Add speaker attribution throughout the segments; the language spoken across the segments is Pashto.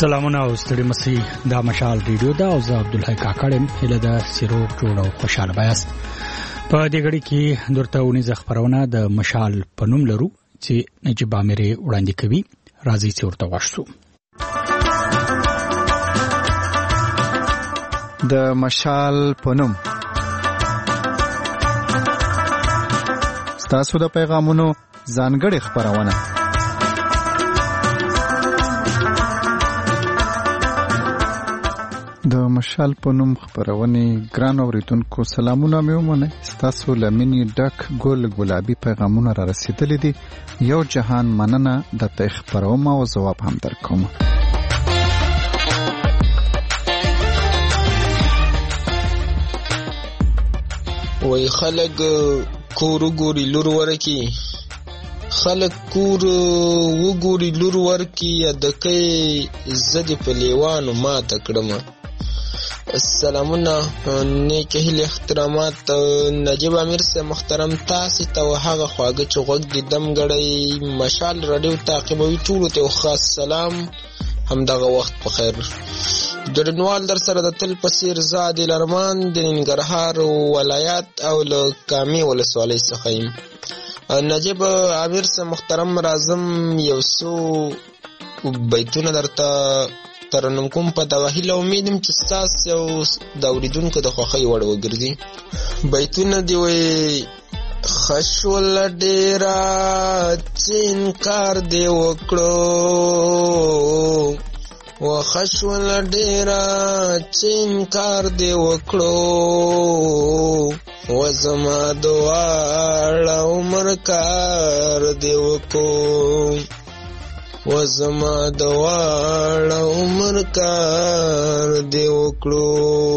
Speaker 1: سلامونه او ستړي مسي دا مشال ریډیو دا او زه عبدالحی کاکړم هله دا سیرو جوړ او خوشاله بیاست په دې غړي کې درته ونی خبرونه د مشال پنوم لرو چې نجيب اميري وړاندې کوي راځي چې ورته واشو
Speaker 2: د مشال پنوم تاسو د پیغامونو ځانګړي خبرونه د مشال پنوم خبرونه ګران اوریدونکو سلامونه مې ومنه تاسو لمنې ډک ګل ګلابي پیغامونه را رسیدلې دي یو جهان مننه د خبروم او جواب هم درکوم
Speaker 3: وای خلک کور ګوري لور ورکی خلک کور وګوري لور ورکی د کې زدي په لیوانو ما تکړم السلامونه نیک هیله احترامات نجيب امیر سے محترم تاسو ته هغه خواږه چغوک د دم غړی مشال رادیو تعقیبوي ټول ته خاص سلام همدغه وخت په خیر درنوال در سره د تل پسیر زاد الارمان د ننګرهار ولایت او له کامي ولسوالۍ څخه نجيب امیر سے محترم رازم یوسو بیتونه درته ترنم کوم په دغه هیله امیدم چې تاسو د اوریدونکو د خوښۍ وړ وګرځي بیتونه دی وي خشول ډیرا چینکار دی وکړو وخشول ډیرا چینکار دی وکړو وزما دواړه عمر کار دی وکړو وزما دواړه عمر کار دی وکړو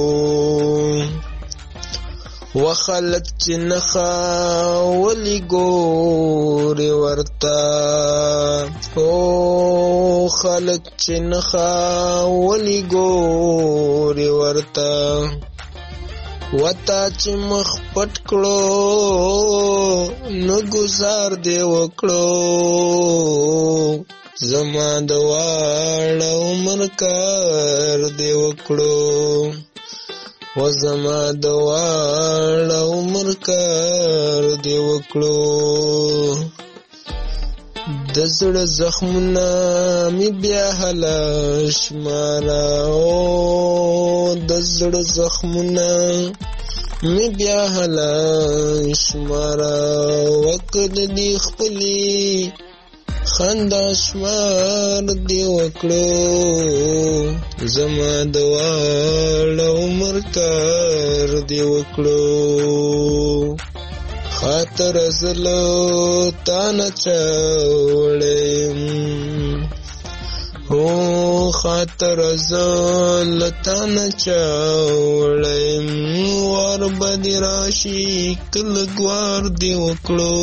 Speaker 3: وخلق چې نخا ولی ګوري ورتا او خلق چې نخا ولی ګوري ورتا وتا چې مخ پټ کړو نو گزار دی وکړو زما دواړه عمر کار دی وکړو وزما دواړه عمر کار دی وکړو د زړه زخمونه می بیا هلاش مارا او د زړه زخمونه می بیا هلاش مارا وکړ دی خپلی خندا شمار دی وکړو زما دواړه عمر کار دی وکړو خاطر زلو تانا چاوړم او خاطر زلو تانا چاوړم ور بدی راشي کل ګوار دی وکړو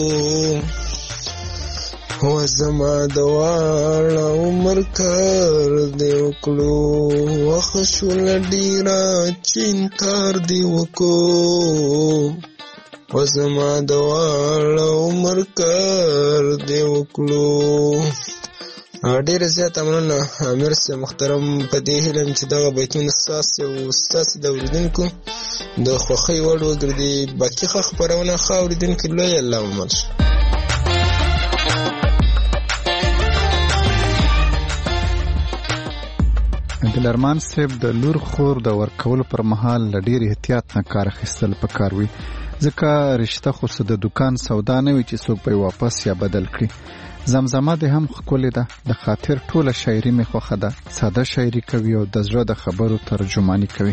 Speaker 3: وزما دواړه عمر کار دی وکړو وخشول ډیرا چینکار دی وکړو وزما دواړه عمر کار دی وکړو ډیر زیات مننه امیر سے محترم په دې هیله چې دغه بیتونه تاسو د اوریدونکو د خوښۍ وړ وګرځي باقي خبرونه خاوریدونکو لوی الله ومنه
Speaker 2: دلرمان صاحب د لور خور د ورکول پر مهال ډیر احتیاط نه کار اخیستل پکار وي ځکه رشتہ خو د دکان سودا نه وي چې څوک به واپس یا بدل کړي زمزمه ده هم خپل ده د خاطر ټوله شاعري می خوخه ده ساده شاعري کوي او د زړه د خبرو ترجمانی کوي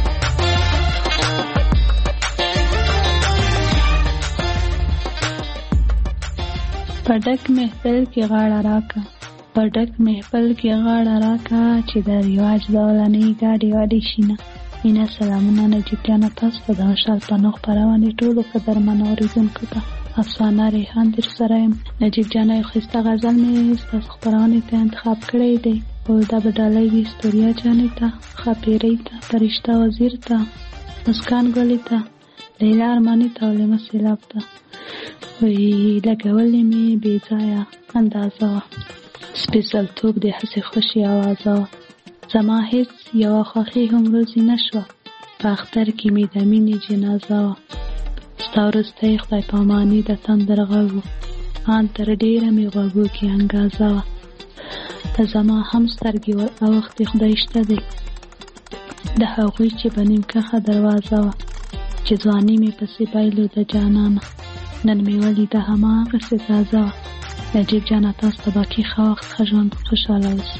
Speaker 4: پډک محفل کې غاړه راکا پډک محفل کې غاړه راکا چې د ریواج دولاني گاډي واډي شینه مینا سلامونه نجیب جان تاسو ته د مشال پنوخ پروانې ټولو قدرمن اوریدونکو ته افسانه ریحان در سره نجیب جان یو خسته غزل مې تاسو خبرونه ته انتخاب کړی دی او دا بدلای وی استوریا جانې ته خپيري ته فرشتہ وزیر ته مسکان ګولې ته لیلا ارمانی ته ولې مسلاب ته وی لګولې مې بې ځایه اندازه سپېڅلتوب د هسې خوشي اوازه وه. زما هېڅ یوه خوښي هم روزي نه شوه. په اختر کې مې د مینې جنازه وه. ستا وروستی خدای پاماني د تندر غږ و. ان تر ډېره مې غوږو کې انګازه وه. ته زما هم سترګې اوښتې خدای شته دی. د هغوی چې به نیم کښه دروازه وه، چې ځواني مې پسې بایلو د جانانه. نن مې ولیده هماغسې تازه وه. نجیب جانه تاسو ته باقي ښه وخت، ښه ژوند، خوشحاله اوسئ.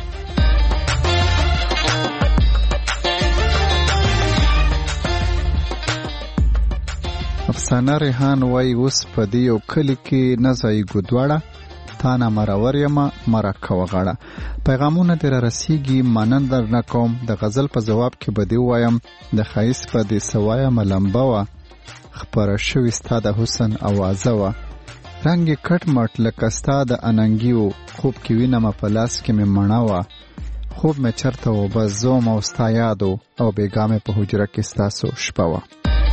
Speaker 2: افسانه ریحان وایي اوس په دې یو کلي کې نه ځایږو دواړه، تا نه مرور یمه مره کوه غاړه. پیغامونه دې را رسیږي، مننه درنه کوم. د غزل په ځواب کې به دې ووایم د ښایست په دې څه وایمه لمبه وه، خپره شوې ستا د حسن اوازه وه. رنګ یې کټ مټ لکه ستا د اننګي و، خوب کې وینمه په لاس کې مې مڼه وه. خوب مې چرته و بس زوم او ستا یاد و، او بېګا مې په حجره کې ستاسو شپه وه.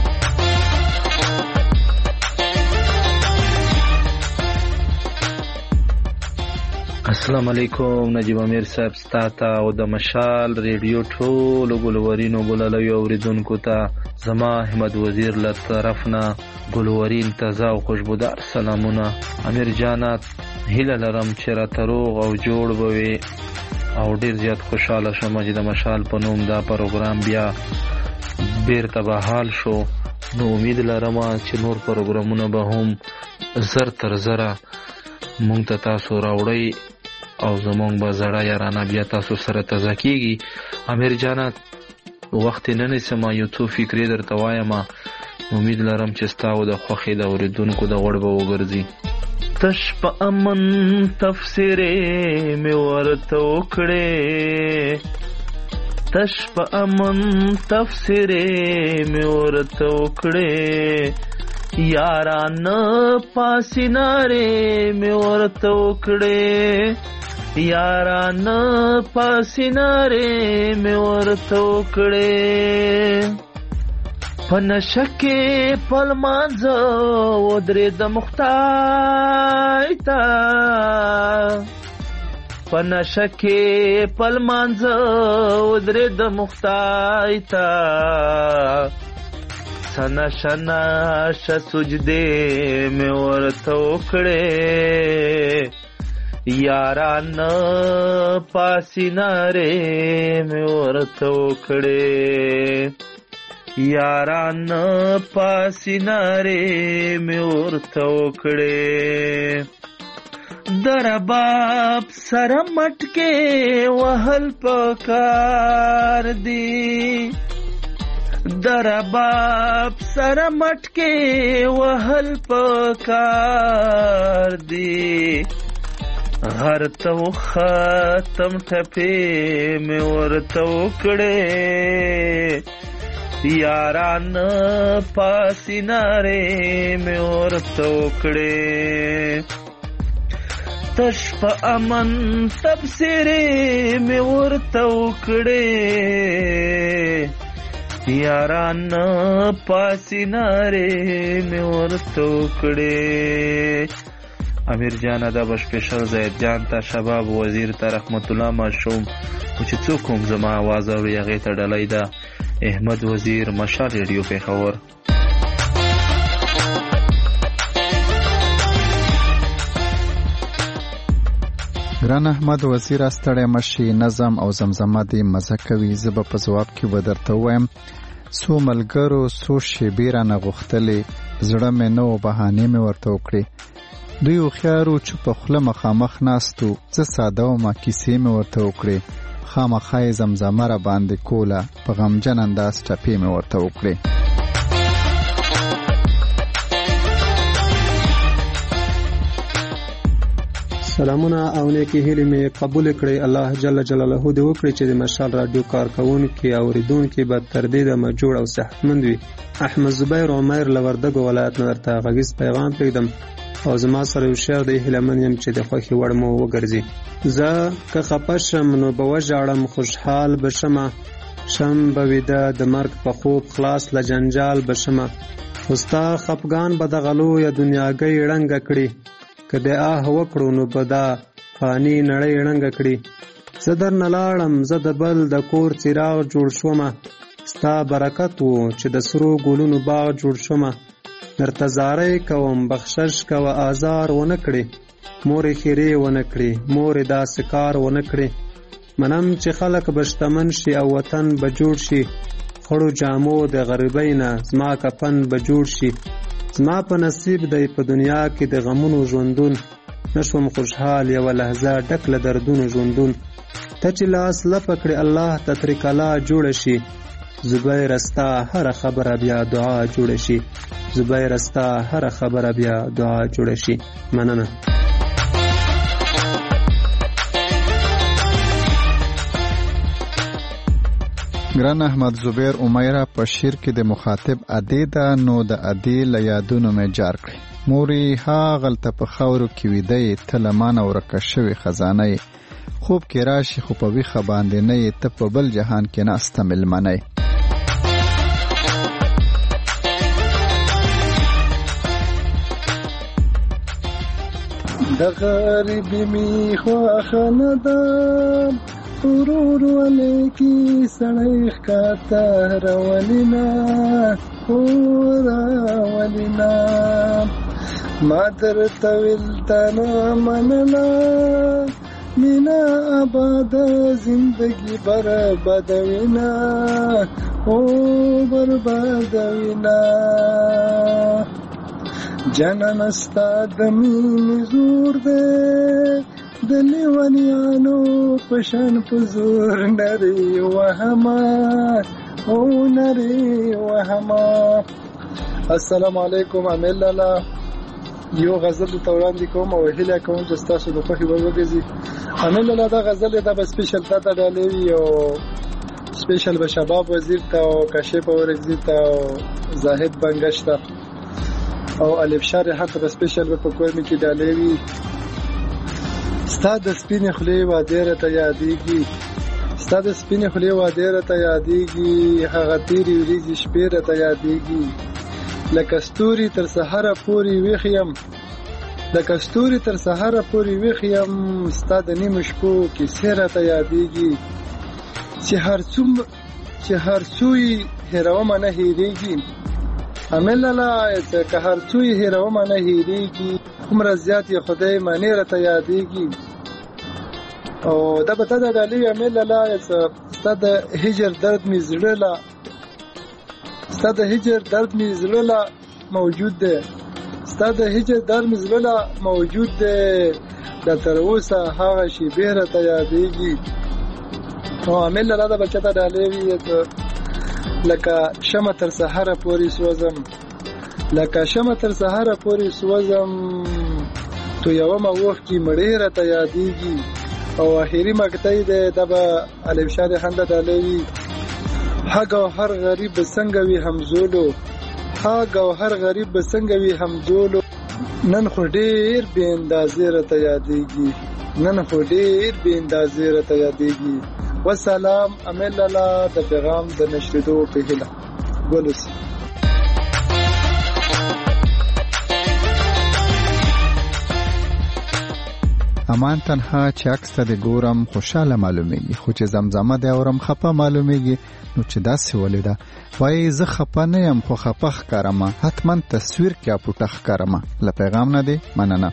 Speaker 5: السلام علیکم نجیب امیر صاحب، ستا ته او د مشال ریډیو ټولو ګلورینو ګلالیو اوریدونکو ته زما احمد وزیر له طرف نه ګلورین تازه او خوشبودار سلامونه. امیر جانه هیله لرم چې راته روغ او جوړ به وي او ډیر زیات خوشحاله شم چې د مشال په نوم دا پروګرام بیا بیرته بحال شو. نو امید لرم چې نور پروګرامونه به هم زر تر زره مونږ ته تاسو راوړئ او زمونږ به زړه یارانه بیا تاسو سره تازه کېږي. امیر جانه وخت نه نیسم، یو څو فکرې درته وایم، امید لرم چې ستا او د خوښې د اورېدونکو د غوړ به وګرځي. تش په امن تفسیرې مې ورته وکړې، تش په امن تفسیرې مې ورته وکړې، یارانه پاسینارې مې ورته وکړې، یارانه پاسینارې مې ورته وکړې. په نشه کې په لمانځه ودرېدم خدای ته، په نشه کې په لمانځه ودرېدم خدای ته، نشه نشه سجدې مې ورته وکړې، یارانه پاسینارې مې ورته وکړې، یارانه پاسینارې مې ورته وکړې. د رباب سره مټکې وهل پکار دي، د رباب سره مټکې وهل پکار دي، هر ته ختم ټپې مې ورته وکړې، یارانه پاسینارې مې ورته وکړې. تش په امن تبصرې مې ورته وکړې، یارانه پاسینارې مې ورته وکړې. امیر جانه دا به سپیشل زید جان ته، شباب وزیر ته، رحمت الله ماشوم، چې څوک هم زما آواز اوري هغې ته ډالۍ ده. احمد وزیر، مشال ریډیو پېښور.
Speaker 2: ګران احمد وزیر، ستړی مشي، نظم او زمزمه دې مزه کوي. زه به په ځواب کې به درته ووایم څو ملګرو څو شېبې رانه غوښتلې، زړه مې نه و بهانې مې ورته وکړې. دوی هوښیارو چې په خوله مخامخ ناستو، زه ساده ومه کیسې مې ورته وکړې. خامخا یې زمزمه را باندې کوله، په غمجن انداز ټپې مې ورته وکړې.
Speaker 6: سلامونه او نیکی هیلې مې قبول کړئ. الله جل جلاله دې وکړي چې د مشال رادیو کارکونکي او اوریدونکي به تر دې دمه جوړ او صحتمند وي. احمد زبیر عمر له وردګو ولایت نه درته غږیز پیغام پرېږدم او زما سره یو شعر دی، هیله من یم چې د خوښې وړ مو وګرځي. زه که خفه شم نو به وژاړم، خوشحال به شمه، شم به ویده د مرګ په خوب، خلاص له جنجال به شمه. خو ستا خفګان به دغه لویه دنیاګۍ ړنګه کړي، که د آه وکړو نو به دا فانی نړۍ ړنګه کړي. زه درنه لاړم، زه د بل د کور څراغ جوړ شومه، ستا برکت و چې د سرو ګلونو باغ جوړ شومه. درته زارۍ کوم بخشش کوه آزار ونه کړې، مورې خیرې ونه کړې، مورې داسې کار ونه کړې. منم چې خلک به شتمن شي او وطن به جوړ شي، خړو جامو د غریبۍ نه زما کفن به جوړ شي. زما په نصیب دی په دنیا کې د غمونو ژوندون، نشوم خوشحال یوه لحظه ډک له دردونو ژوندون. ته چې لاس لپه کړې الله ته ترې کلا جوړه شي، زبیر ستا هره خبره بیا دعا جوړه شي، زبیر ستا هره خبره بیا دعا جوړه شي. مننه.
Speaker 2: ګران احمد زبیر امیره په شعر کې د مخاطب ادې ده، نو د ادې له یادونو مې جار کړي. مورې هاغلته په خاورو کې ویده یې، ته له مانه ورکه شوې خزانه یې. خوب کې راشي خو په ویښه باندې نه یې، ته په بل جهان کې ناسته مېلمنه یې.
Speaker 7: د غریبي می خواخه نه ده، ورور ولیکي سړی ښکاته راولینا، راولینا. ما درته ویل تا نه منله، مینا آباده زندگی بربادوینا، بربادوینا. جانان ستا د مینې زور دی، د لیونیانو په شان په زور نری وهما، نری وهما. السلام علیکم. امیل لالا یو غزل ته وړاندې کوم او هیله کوم چې ستاسو د خوښې وړ وګرځي. امیل لالا دا غزل دا به سپیشل تا ته ډالۍ وي او سپیشل به شباب وزیر ته او کاشف اورګزي ته او زاهد بنګش ته او الف شار حتی به سپیشل به په کور مې کې ډالۍ وي. ستا د سپینې خولې وعدې راته یادېږي، ستا د سپینې خولې وعدې راته یادېږي، هغه تېرې ورځې شپې راته یادېږي. لکه ستوري تر سحره پورې ویښ یم، لکه ستوري تر سحره پورې ویښ یم، ستا د نیمو شپو کیسې راته یادېږي. چې هر څو یې هېرومه نه هېرېږي. امیل لالا که هر څو یې هېرومه نه هېرېږي، عمره زیات یې خدای معنی راته یادېږي. او دا به تا د ډالۍ امیل لالا ستا د هجر درد مې زړه لا، ستا د هجر درد مې زړه لا موجود دی، ستا د هجر درد مې زړه لا موجود دی. دا تر اوسه هغه شېبې راته یادېږي. او امیل لالا دا بچه ته ډالۍ وي، لکه شمع تر سحره پورې سوځم، لکه شمع تر سحره پورې سوځم، تو یومه وخت کې مړې راته یادېږي. او اخري مقطع دی دا به الف شار خنده ډالۍ وي. حق او هر غریب به څنګه وي همزولو، حق او هر غریب به څنګه وي همزولو. نن خو ډېر بې اندازې راته یادېږي، نن خو ډېر بې اندازې راته یادېږي. والسلام. امیل لالا د پیغام د نشریدو په هیله. ګلوس.
Speaker 2: امان تنها چې عکس ته د ګورم خوشاله معلومیږي، خو چې زمزمه د اورم خپه معلومیږي. نو چې داسې ولې ده وایي زه خپه نه یم خو خپه ښکارمه، حتما تصویر کې اپوټه ښکارمه. له پیغام نه دی مننه.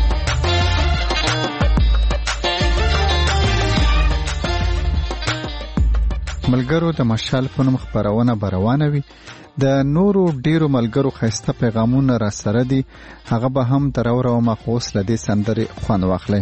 Speaker 2: ملګرو د مشال په نوم خپرونه روانه وي. د نورو ډیرو ملګرو ښایسته پیغامونه را سره دي، هغه به هم تر اورومه، خو اوس له دې سندرې خوند واخلئ.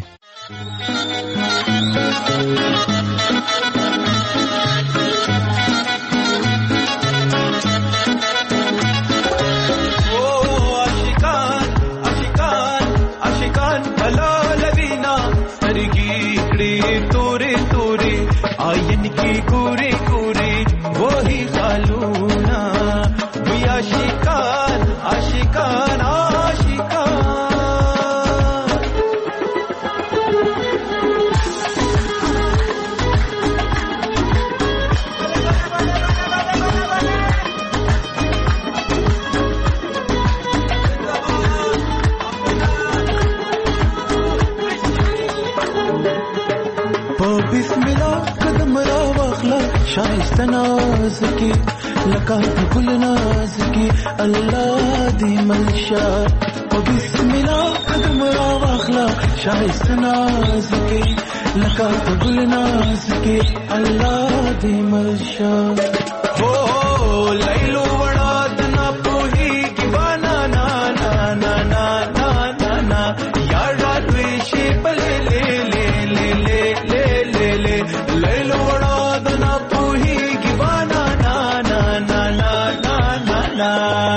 Speaker 8: شایسته ناز کې لکه ګل ناز کې الله دې ملشه او بسم الله قدم را واخلا شایسته ناز کې لکه ګل ناز کې الله دې ملشه هو لیلو وړا د نه پوهي کې بانا نا نا نا نا نا نا یار راوي شي بلې لې لې لې لې لې لې لیلو وړا د نه پوهي کې بانا نا نا نا نا نا نا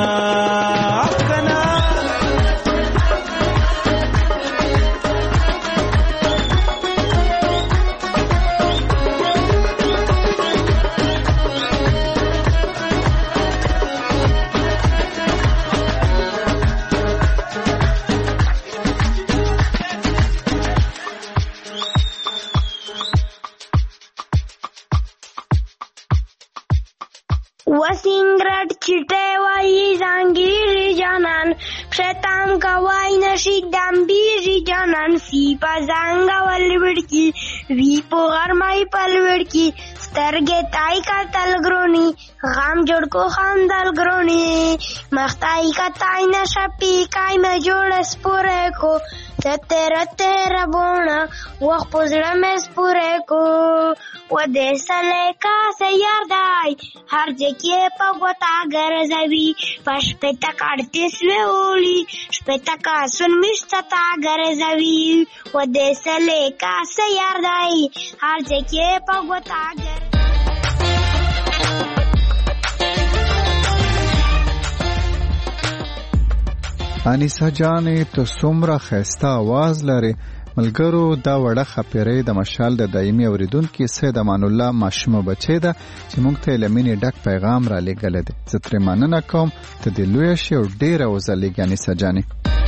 Speaker 9: وسینگرد چیته وایی زنگیری جانان پشتم کوای نشیدم بیری جانان سی پا زنگا والوڑکی وی پو غرمائی پلوڑکی سترگے تائی کا تلگرونی غام جوڑ کو خاندل گرونی مختائی کا تائی نشپی کائی میں جوڑ سپورے کو تیرے ربونا وقت پزڑا میں سپورے کو و دے سلے کا سیار دائی ہر جگہ پگوتا گرزوی پش پیتا کارتیس میں اولی شپیتا کا سن مشتا گرزوی و دے سلے کا سیار دائی ہر جگہ پگوتا گر
Speaker 2: انیسا جانې ته څومره ښایسته آواز لرې. ملګرو دا وړه خپیرې د مشال د دایمي اوریدونکي سید امان الله ماشومه بچی ده چې موږ ته له مینې ډک پیغام را لېږلی دی. زه ترې مننه کوم. ته دې لویه شې او ډېره وځلېږې انیسا جانې.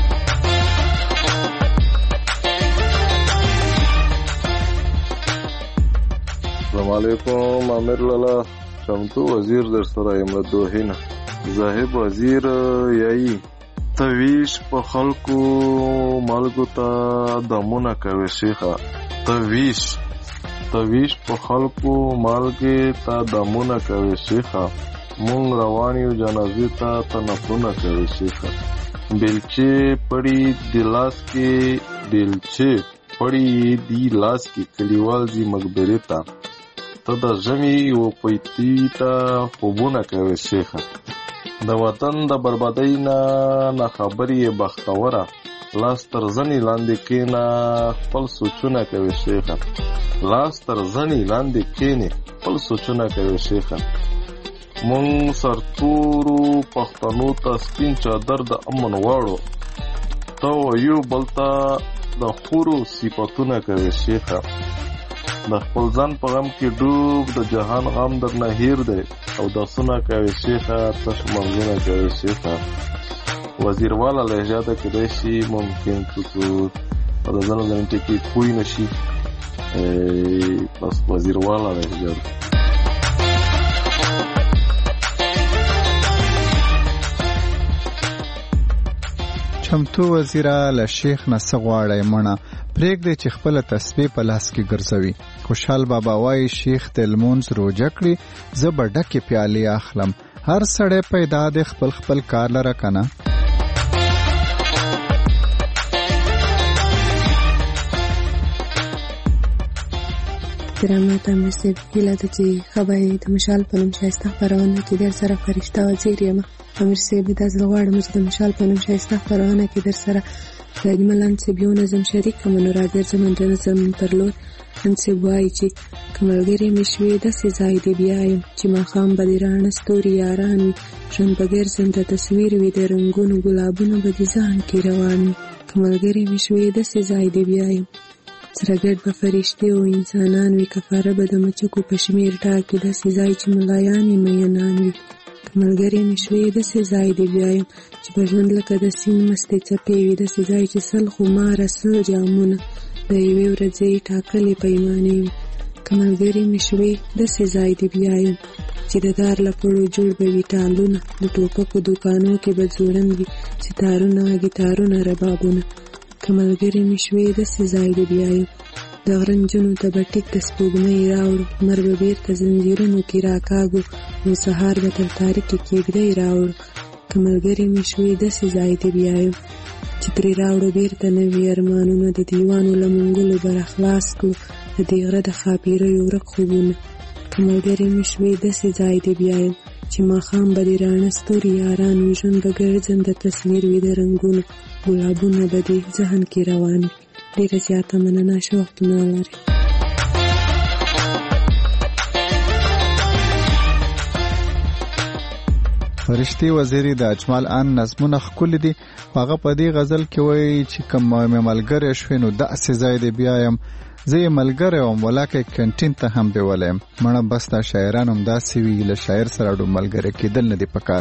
Speaker 10: السلام علیکم عامر لالا چمتو وزیر در سره یم له دوحې نه. زاهب وزیر یایي تویش په خلکو مالګو ته دمونه کوي شیخه. تویش په خلکو مالګې ته دمونه کوي شیخه. مونږ روان یو جنازې ته تنفونه کوي شیخه. بیلچې پړي دی لاس کې کلیوال زی مقبرې ته ته د ژمي و پیتي ته خوبونه کوي شیخه. د وطن د بربادۍ نه خبرې بختوره لاس تر زنې لاندې کېنه خپل سوچونه کوي شیخه. لاس تر زنې لاندې کېنې خپل سوچونه کوي شیخه. مونږ سرتورو پښتنو ته سپین چادر د امن واړو ته یو بل ته د خورو صفتونه کوي شیخه. د خپل ځان په غم کې ډوب د جهان غم در نه هیر دی او داسونه کوي شیخه. تش منځونه کوي شیخه. وزیر والا لهجه ده کېدای شي ممکن څوک په د ځان لنټې کې پوه نه شي بس وزیر والا لهجه ده.
Speaker 2: چمتو وزیره له شیخ نه څه غواړئ مړه پرېږدئ چې خپله تسبیح په لاس کې ګرځوي. خوشحال بابا وایي شیخ د لمونځ روژه کړي زه به ډکې پیالې اخلم. هر سړی پیدا دی خپل خپل کار لره که نه.
Speaker 11: کرامات امیر صاحب هیله ده چې ښه به د مشال په نوم ښایسته خپرونه کې در سره فرشته وزیر یم. امیر صاحب دا زه غواړم چې د مشال په نوم ښایسته خپرونه کې در سره د اجمل انصب یو نظم شریک کړم. نو راګرځم د نظم پر لور. انصب وایي چې که ملګرې مې شوې داسې ځای دې بیا یم چې ماښام به دې راڼه ستوري یاران وي. ژوند به ګرځم د تصویر وي د رنګونو ګلابونه به دې ځان کې روان وي. که ملګرې مې شوې داسې ځای دې بیا یم سره ګډ به فرشتې او انسانان وي. کفاره به د مچکو په شمیر ټاکي داسې ځای چې ملایان یې مینان وي. که ملګرې مې شوې داسې ځای دې بیا یم چې په ژوند لکه د سیند مستې څپې وي. داسې ځای چې سل خماره څه جامونه د یوې ورځې ټاکلې پیمانې وي. که ملګرې مې شوې داسې ځای دې بیا یم چې د دار له پړو جوړ به وي ټالونه د ټوپکو دوکانو کې به ځوړند وي ستارونه ګیتارونه ربابونه. که ملګرې مې شوې داسې ځای دې بیا یم د غرنجونو ته به ټیک د سپوږمۍ راوړو لمر به بیرته زنځیرونو کې راکاږو نو سهار به تر تاریکې کېږدۍ راوړو که ملګري مې شوې داسې ځای ته بیایم چې ترې راوړو بیرته نوي ارمانونه د دیوانو له منګلو به راخلاص کړو د دې غره د ښاپیریو ورک خوبونه که ملګري مې شوې داسې ځای ته بیایم چې ماښام به دې راڼه ستوري یاران وي ژوند به ګرځم د تصویر وي د رنګونو ګلابونه به دې ذهن کې روان وي ډېره زیاته مننه ښه وختونه ولرئ.
Speaker 2: فرشتي وزیری د اجمال ان نظمونه ښکلي دي هغه په دې غزل کې وایي چې کوم ملګری شوې نو داسې ځای دی بیایم زه یې ملګری وم ولاکه کینټین ته هم بیولیم مړه بس دا شاعران هم داسې وي له شاعر سره ډو ملګری کېدل نه دي پکار.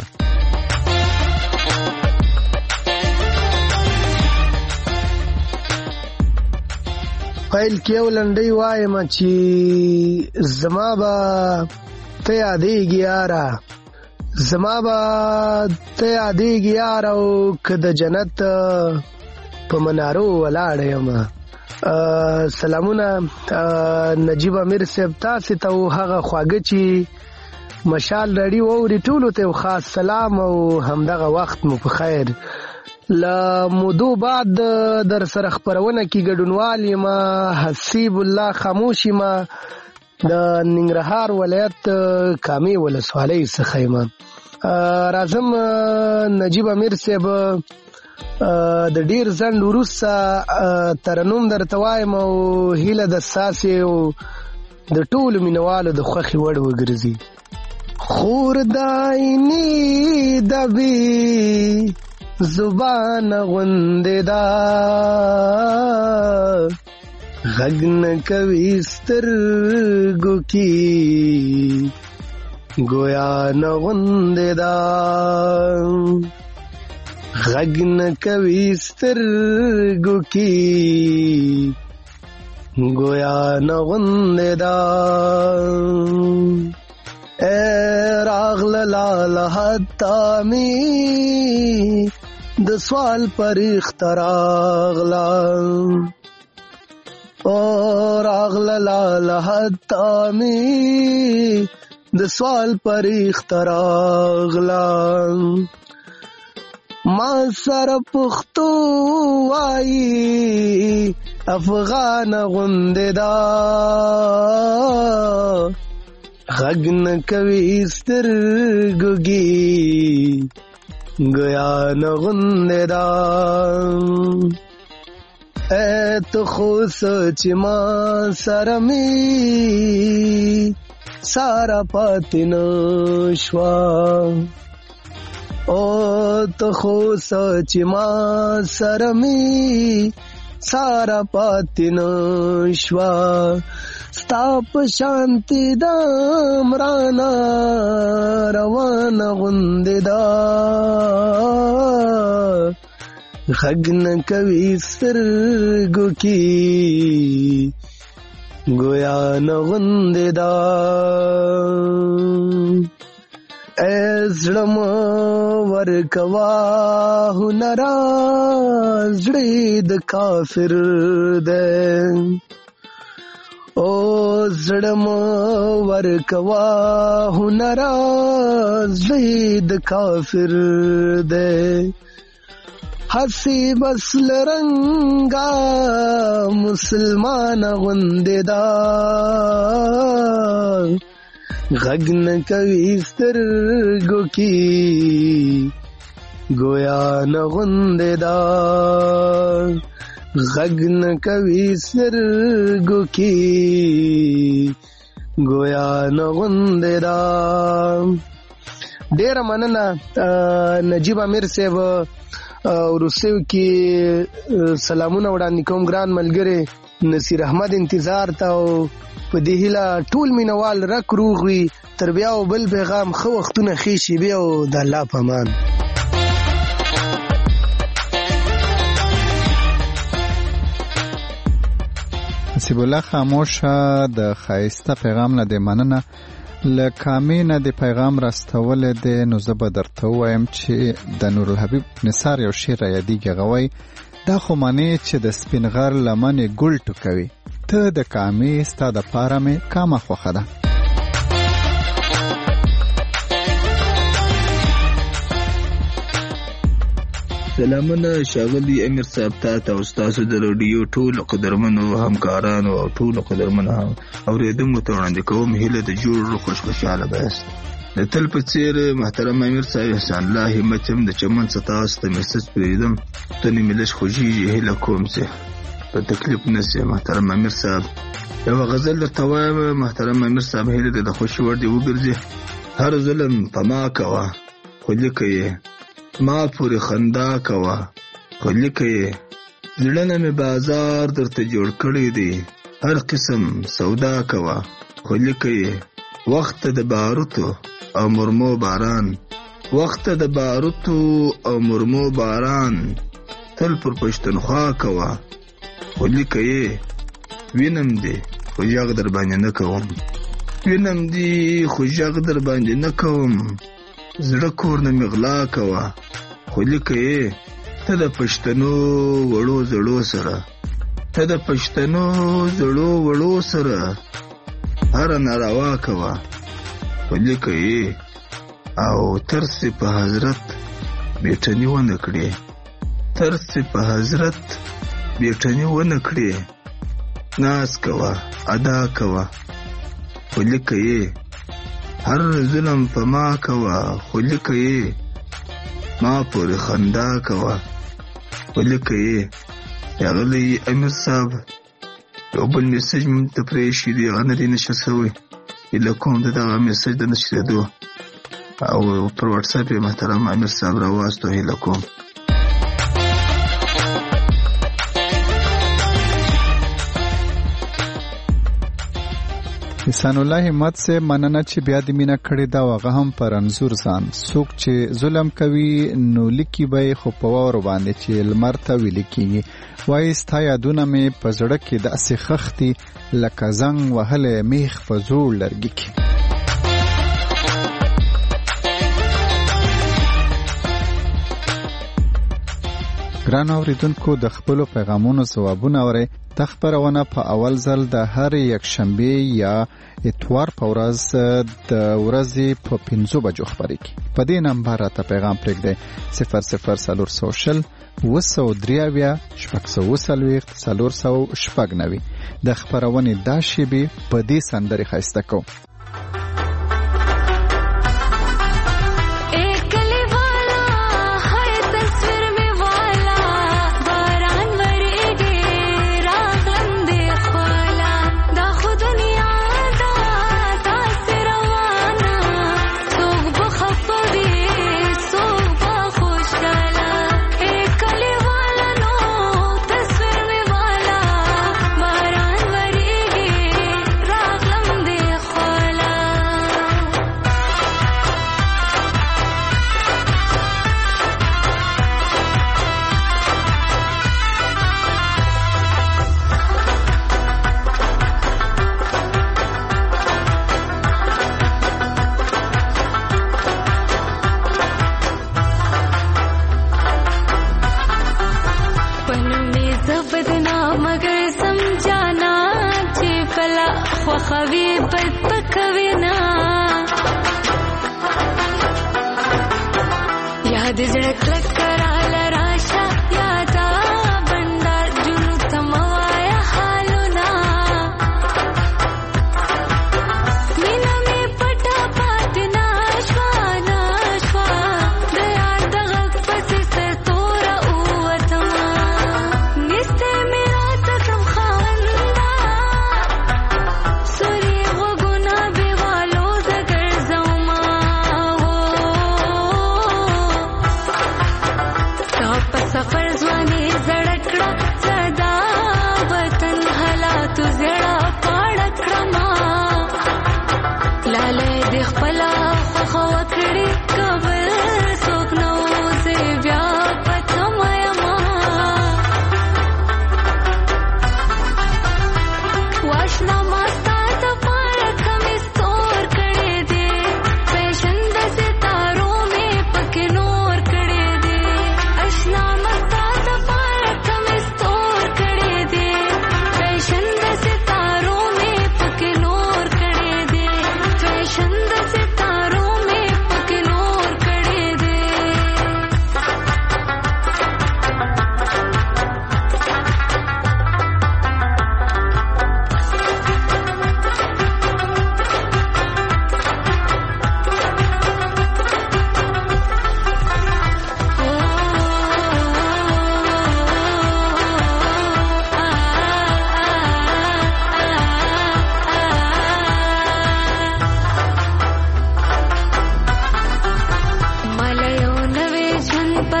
Speaker 12: پیل کې یو لنډۍ وایم چې زما به ته یادېږي یاره زما به ته یادېږي یاره او که د جنت په منارو ولاړ یم. سلامونه نجیب امیر صاحب تاسې ته او هغه خواږه چې مشال رډي واوري ټولو ته خاص سلام او همدغه وخت مو په خیر. له مودو بعد در سره خپرونه کې ګډونوال یم حسیب الله خاموش یم د ننګرهار ولایت کامې ولسوالۍ څخه یم. راځم نجیب امیر صاحب د ډیر ځنډ وروسته ترنم درته وایم او هیله د ستاسې او د ټولو مینوالو د خوښې وړ وګرځي. خور دایني دبي زبان غوندې دا غږ نه کوي سترګو کې گویا نه غوندې دا غږ نه کوي سترګو کې گویا نه غوندې دا راغله لاله حتا می د سوال پرېخت راغله او راغله لاله حتا می د سوال پرېخت راغله ما سره پښتو وایي افغان غوندې دا غږ نه کوي سترګو کې گویا نه غوندې دا ته خو سوچ ما سره می سارا پاتې نه شوه او ته خو سوچ ما سره می سارا پاتې نه شوه ستا په شانتي د عمرانه روانه غوندې دا غږ نه کوي سترګو کې گویا نه غوندې دا زړه مه ورکوه هنره زړه د کافر دی او زړه مه ورکوه هنره زړه د کافر دی هسې بس لرنګه مسلمان غوندې دا غږ نه کوي سترګو کې گویا نه غوندې دا غږ نه کوي سترګو کې گویا نه غوندې دا. ډېره مننه نجیب امیر صاحب وروستیو کې سلامونه وړاندې کوم ګران ملګری نصیر احمد انتظار ته او په دې هیله ټول مینوال رک روغ وي تر بیا او بل پیغام ښه وختونه ښې شېبې او د الله په امان.
Speaker 2: حسیب الله خاموش د ښایسته پیغام نه دی مننه له کامې نه د پیغام راستولی دی نو زه به درته ووایم چې د نورالحبیب نثار یو شعر را یادېږي هغه وایي دا خو منې چې د سپین غر لمنې ګل ټوکوي ته د کامې ستا د پاره مې کامه خوښه ده.
Speaker 13: سلامونه ښاغلي امیر صاحب ته او ستاسو د رادیو ټولو قدرمنو همکارانو او ټولو قدرمنو اورېدونکو ته وړاندې کوم هیله د جوړ خوشحاله بایست. د تل په څېر محترم امیر صاحب احسان الله همت هم د چمن څخه تاسو ته میسج پرېږدم. ته نه ملش خوږېږي هیله کوم چې په تکلیف نه سې. محترم امیر صاحب یوه غزل درته وایم. محترم امیر صاحب هیله دې د خوښي وړ دې وګرځي. هر ظلم په ما کوه خو لیکه یې ما پورې خندا کوه خو لیکه یې زړه نه مې بازار درته جوړ کړی دی. هر قسم سودا کوه خو لیکه یې وخت د باروتو او مرمو باران. وخت د باروتو او مرمو باران تل پر پښتونخوا کوه خو لیکه یې وینم دی خو ژغ در باندې نه کوم. وینم دی خو ژغ در باندې نه کوم. زړه کور نه مې غلا کوه خو لیکه یې ته د پښتنو وړو زړو سره. ته د پښتنو زړو وړو سره هره ناروا کوه خو لیکه یې او ترسې په حضرت بیټني ونه کړې. ترسې په حضرت بیټني ونه کړې. ناز کوه ادا کوه خو لیکه یې هر ظلم په ما کوه خو لیکه یې ما پورې خندا کوه خو لیکه یې. ښاغلی امیر صاحب یو بل میسج مې ته پرېښي دی هغه نه دی نشر شوی. هیله کوم د دغه میسج د نشرېدو او پر واټساپ یې محترم امیر صاحب راواستو. هیله کوم
Speaker 2: احسان الله همت سے مننه چې بیا د مینا کړي دا وغه هم پر انزور ځان څوک چې ظلم کوي نو لیکي به خو په ور باندې چې لمرته ویل کیږي. وای ستا یادونه مې په زړه کې داسې خختي لکه زنګ وهلې میخ په زوړ لرګي کې. ګران اوریدونکو د خپلو پیغامونو ځوابونه اورئ. د خبرونه په اول ځل د هر یک شنبه یا اتوار په ورځ د ورځې په 5 بجو خبرېږي. په دې نمبر راته پیغام پرېږدئ 0040 203 490 د خبرونې دا شیبې په دې سندرې ښایسته کوو.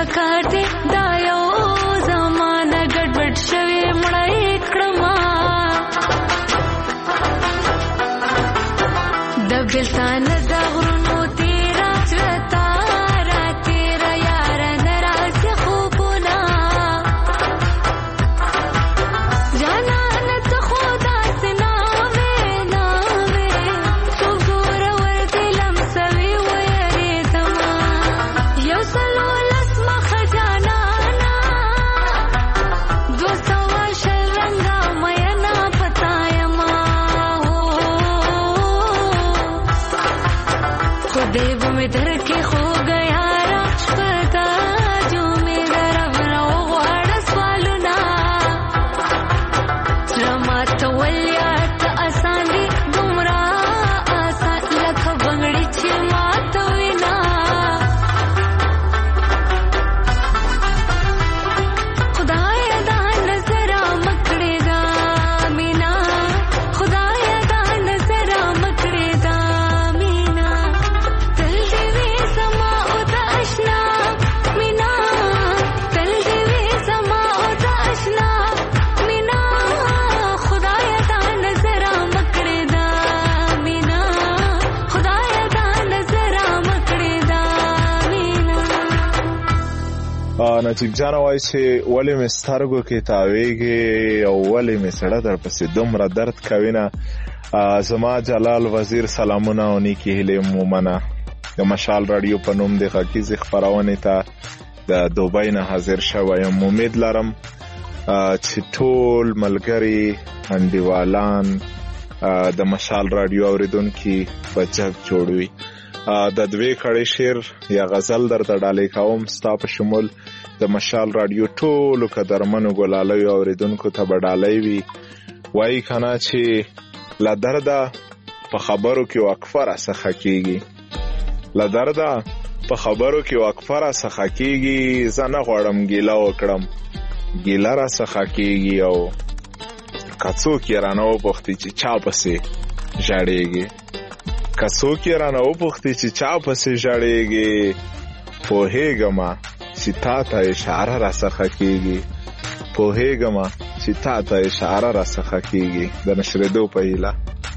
Speaker 14: کار دی دا یو زمانه ګډوډ شوی مړی کړما د بلتان د غرونو تیرا چرتا را تیرا یار نراز خوبنا جانا نت خدا سنا وینا وی صبر ور دلم سوي ويري دما یو سلو لسم خجانا دو سوا شرنگا مینا پتایما देव में धर के खो गया राजपता जो मेरा रब ना वाड़ा स्वालुना रमात वलियात आसानी गुमरा आसान लख बंगड़ी छे मात विना खुदाया दा नजरा मकड़ेगा मीना खुदाया दा नजरा मकड़ेगा
Speaker 15: نجیب جان وایي چې ولې مې سترګو کې تاویږي او ولې مې سړه در پسې دومره درد کوي نه. زما جلال وزیر سلامونه او نیکې هیلې مو منه. د مشال رادیو په نوم د غږیزې خپرونې ته د دوبۍ نه حاضر شوی یم. امید لرم چې ټول ملګري انډیوالان د مشال رادیو اوریدونکي په جګ جوړ وي. د دوی کړي شعر یا غزل درته ډالۍ کوم ستا په شمول د مشال رادیو ټولو قدرمنو ګلالیو اوریدونکو ته به ډالۍ وي. وایي کنه چې له درده په خبرو کې وقفه راڅخه کېږي، له درده په خبرو کې وقفه راڅخه کېږي. زه نه غواړم ګیله وکړم، ګیله راڅخه کېږي. او که څوک یې رانه وپوښتي چې چا پسې ژړېږي، که څوک یې رانه وپوښتي چې چا پسې ژړېږي، پوهېږمه چې تا ته اشاره راڅخه کېږي، پوهېږمه چې تا ته اشاره راڅخه کېږي. د نشرېدو په هیله.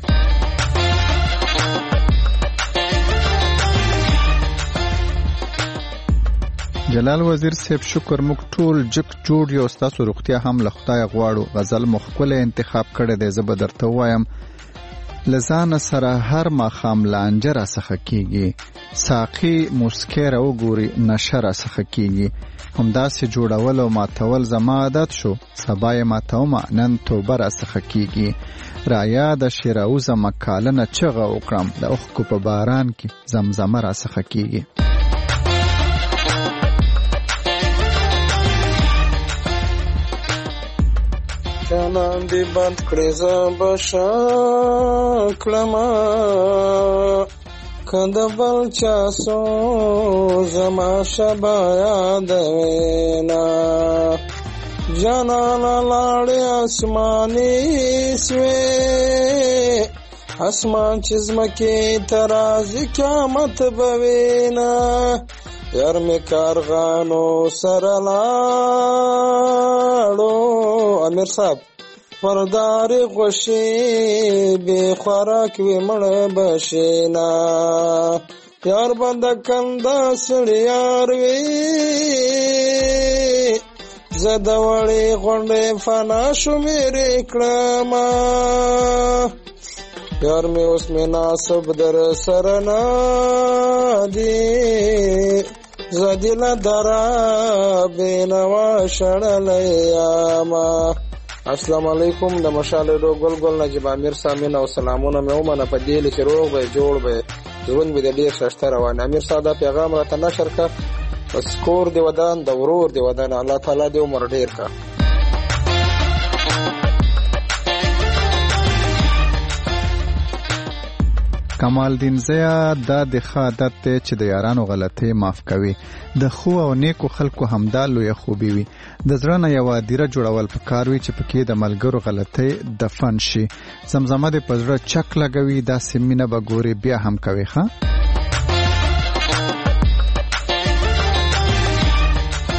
Speaker 2: جلال وزیر صاحب شکر، موږ ټول جک جوړ یو، ستاسو روغتیا هم له خدای غواړو. غزل مو ښکلی انتخاب کړی دی، زه به درته ووایم له ځانه سره هر ماښام لانجه راڅخه کېږي، ساقي موسکی راوګوري نشه راڅخه کېږي. همداسې جوړول او ماتول زما عادت شو، سبا یې ماتومه نن توبه راڅخه کېږي. رایاده شي راوځمه کالنه چغه وکړم، د اوښکو په باران کې زمزمه راڅخه کېږي.
Speaker 3: جانان دی بند کړې زه به شا کړمه، که د بل چا سو زما شبه یادوینه. جانانه لاړې اسماني سوې، اسمان چې ځمکې ته راځي قیامت به وینه. یار مې کارغانو سره لاړو، امیر صاحب پردارې غوښې بې خوراک وې مړه بشینا. یار به د کنده سړی یار وي، زه د وړې غونډې فنا شمېرې کړمه. یار مې اوس مې ناسب در سره نه دی، زه دې له دره بېنوا شړلی یمه. السلام علیکم. د مشال رادیو ګل نجیب امیر سامین او سلامونه مې ومنه. په دې چې روغ به جوړ به ژوند به د ډېر ښایسته روان. امیر صاحب دا پیغام راته نشر کړه، بس کور دې ودان د ورور دې ودان، الله تعالی دې عمر ډېر کړه.
Speaker 2: کمال دین زیا دا د ښه عادت دی چې د یارانو غلطۍ معاف کوي. د ښو او نیکو خلکو همدا لویه خوبي وي. د زړه نه یوه دیره جوړول پکار وي چې پکې د ملګرو غلطۍ دفن شي. زمزمه دې په زړه چک لګوي، داسې مینه به ګورې بیا هم کوي. ښه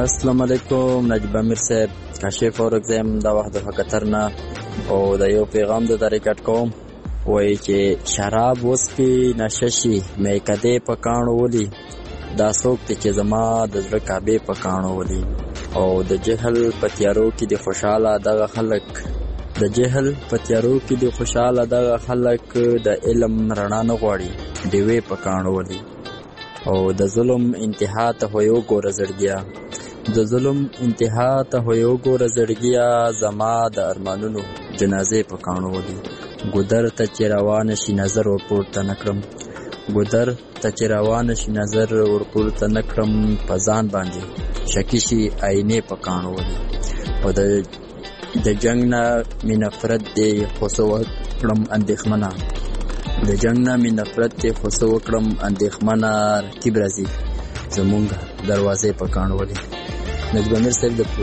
Speaker 16: السلام علیکم. نجیب امیر صاحب کاشف اورګزم دا وخت د قطر نه او د یو پیغام د ریکارډ کوم وایي چې شراب وسکي نشه شي مې کده په کاڼو ولي دا څوک چې زما د زړه کعبه په کاڼو ولي او د جهل په تیارو کې د خوشاله دغه خلک د جهل په تیارو کې د خوشاله دغه خلک د علم رڼا نه غواړي دیوې په کاڼو ولي او د ظلم انتها ته هویو ګوره زړګیا د ظلم انتها ته هویو ګوره زړګیا زما د ارمانونو جنازې په کاڼو ولي ګودر ته چې روان شي نظر ورپورته نکړم ګودر ته چې روان شي نظر ورپورته نکړم په ځان باندې شکی شي آینې په کاڼو ولي او د جنگ نه مې نفرت دی خو څه وکړم اندېښمنه د جنگ نه مې نفرت دی خو څه وکړم اندېښمنه رقیب راځي زمونږ دروازې په کاڼو ولي. نجیب امیر صاحب د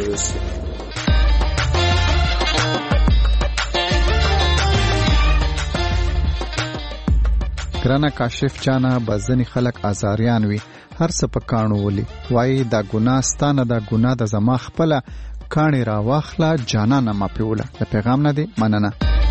Speaker 2: ګرانه کاشف جانه به ځینې خلک آزاریان وي هر څه په کاڼو ولي وایي دا ګناه ستانه دا ګناه د زما خپله کاڼې راواخله جانانه ما پیوله. د پیغام نه دی مننه.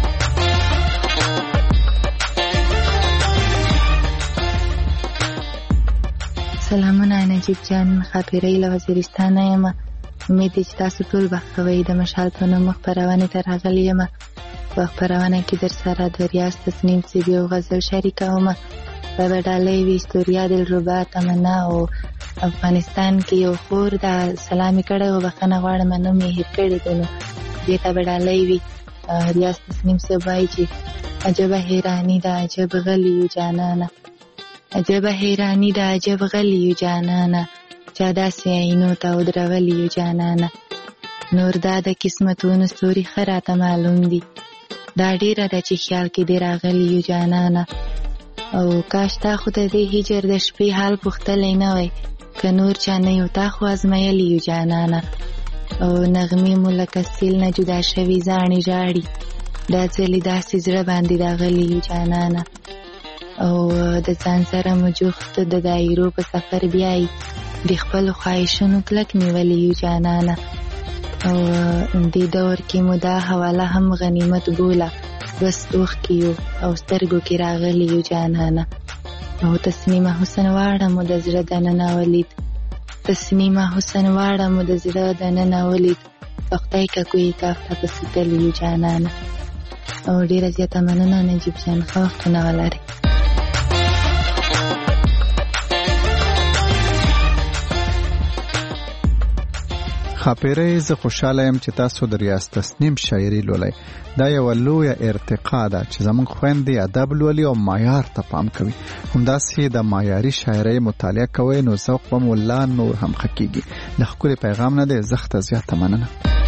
Speaker 17: سلامونه نجیب جان خاپیرۍ له وزیرستانه یم. امید دی چې تاسو ټول به ښه وئ. د مشال په نوم خپرونې ته راغلې یم. په خپرونه کې در سره د ریاض تسنیم صاحب یو غزل شریکه ومه. په بډالۍ وي استوریا دلربا تمنا او افغانستان کې یو خور دا سلامي کړی و بخښنه غواړم نوم یې هېر کړی دی نو دې ته بډالۍ وي. ریاض تسنیم صاحب وایي چې عجبه حیراني ده عجب غلی یو جانانه عجبه حیراني ده عجب غلی یو جانانه چا داسې عینو ته ودرولی یو جانانه نور دا د قسمتونو ستوري ښه راته معلوم دي دا ډېره ده چې خیال کې دې راغلی یو جانانه او کاش تا خو د دې هجر د شپې حال پوښتلی نه وی که نور چا نه یو تا خو ازمایلی یو جانانه او نغمې مو لکه سیل نه جدا شوي زاڼې ژاړي دا ځلې داسې زړه باندې راغلی یو جانانه او د ځان سره مو جوخت د دایرو په سفر بیایي د خپلو خواهشونو کلک نیولی یو جانانه او دې دور کې مو دا حواله هم غنیمت بوله بس اوښکې یو او سترګو کې راغلی یو جانانه او تسنیمه حسن واړه مو د زړه دننه ولید تسنیمه حسن واړه مو د زړه دننه ولید په خدای که کوی کاف ته پسې تللی یو جانانه او ډېره زیاته مننه نجیب جان ښه وختونه ولرئ.
Speaker 2: خاپیرۍ زه خوشاله یم چې تاسو د ریاض تسنیم شاعري لولئ. دا یوه لویه ارتقا ده چې زموږ خویندې ادب لولي او معیار ته پام کوي. همداسې د معیاري شاعرۍ مطالعه کوئ نو ذوق به مو لا نور هم ښه کېږي. د ښکلي پیغام نه دی زښته زیاته مننه.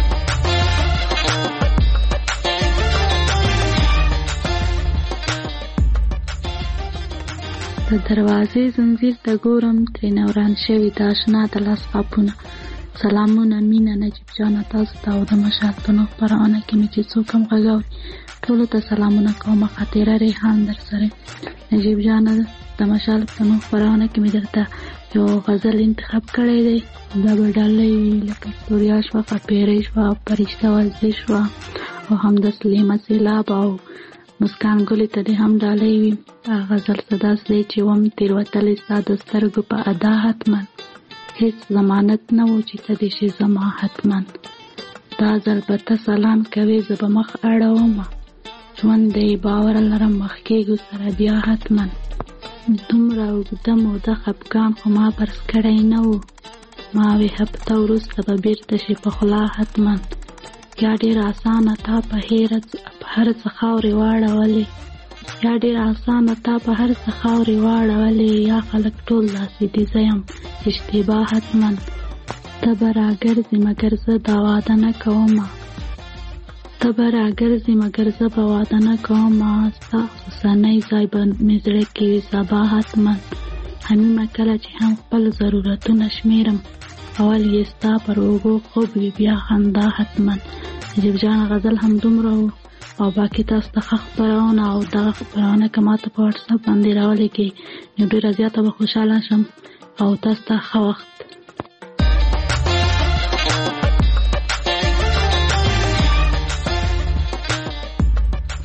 Speaker 4: د دروازې زنځیر ته ګورم ترېنه وران شوي د اشنا د لاس قاپونه. سلامونه مینه نجیب جانه تاسو ته او د مشال په نوم خپرونه کې مې چې څوک هم غږاوري ټولو ته سلامونه کوم. خاطره ریحان در سره نجیب جانه د مشال په نوم خپرونه کې مې درته یو غزل انتخاب کړی دی. دا بډالۍ لکه استوریا شوه خاپیرۍ شوه پرشته وزدي شوه او همداسې لیمه سیلاب او مسکان ګلې ته دې هم ډالۍ وي. غزل څه داسې دی چې وم تېروتلی ستا د سترګو په ادا حتما هیڅ ضمانت نه و چې ته دې شي زما حتما دا ځل به ته سلام کوې زه به مخ اړومه ژوند دی باور لرم مخ کېږو سره بیا حتما دومره اوږده موده خفګان خو ما برس کړی نه و ما وې هفته وروسته به بیرته شي په خوله حتما یا ډېر اسانه تا په هر څه خاورې واړولې یا ډېر اسانه تا په هر څه خاورې واړولې یا خلک ټول داسې دي زه یم اشتباه حتما ته به راګرځې مګر زه دا واده نه کومه ته به راګرځې مګر زه به واده نه کومه ستا اوسنی ځای به مې زړه کې وي سبا حتما همېمه کله چې هم خپل ضرورتونه شمېرم اول یې ستا پر اوږو خوب وي بیا خندا حتما. نجیب جان غزل هم دومره و او باقي تاسو ته ښه خپرونه او دغه خپرونه که ما ته په واټساپ باندې راولېږئ نو ډېره زیاته به خوشحاله شم او تاسو ته ښه وخت.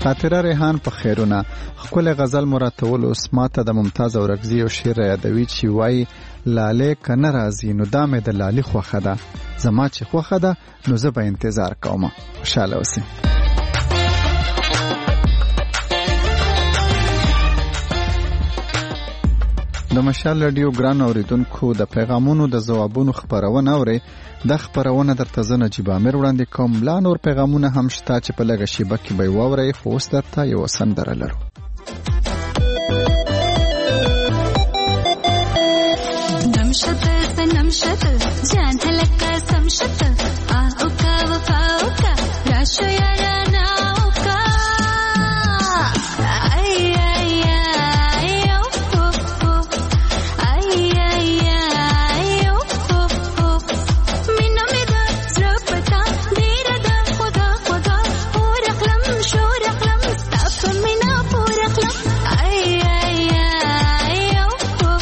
Speaker 2: خاطره ریحان په خیرونه خپل غزل مراتول اوس ماته د ممتاز اورکزي او شعر یادوي چې وای لاله کنه راځي نو دا مې د لالي خوخه ده زما چې خوخه ده نو زه به انتظار کوم. خوشاله اوسئ. د مشال رادیو ګران اوریدونکو د پیغامونو د ځوابونو خبرونه اوري. د خبرونه درته زه نجیب امیر وړاندې کوم. لا نور پیغامونه هم شته چې په لږه شیبه کې به واورئ، خو اوس درته یو سندره لرو.
Speaker 14: نمشت جان هلکه سمشت آوکا وفاوکا راشو یارانا اوکا ای ای ای او ای ای ای او مینو میدا زرپتا دیردا خدا خدا پورخلم شورخلم ستاپ مینا پورخلم ای ای ای او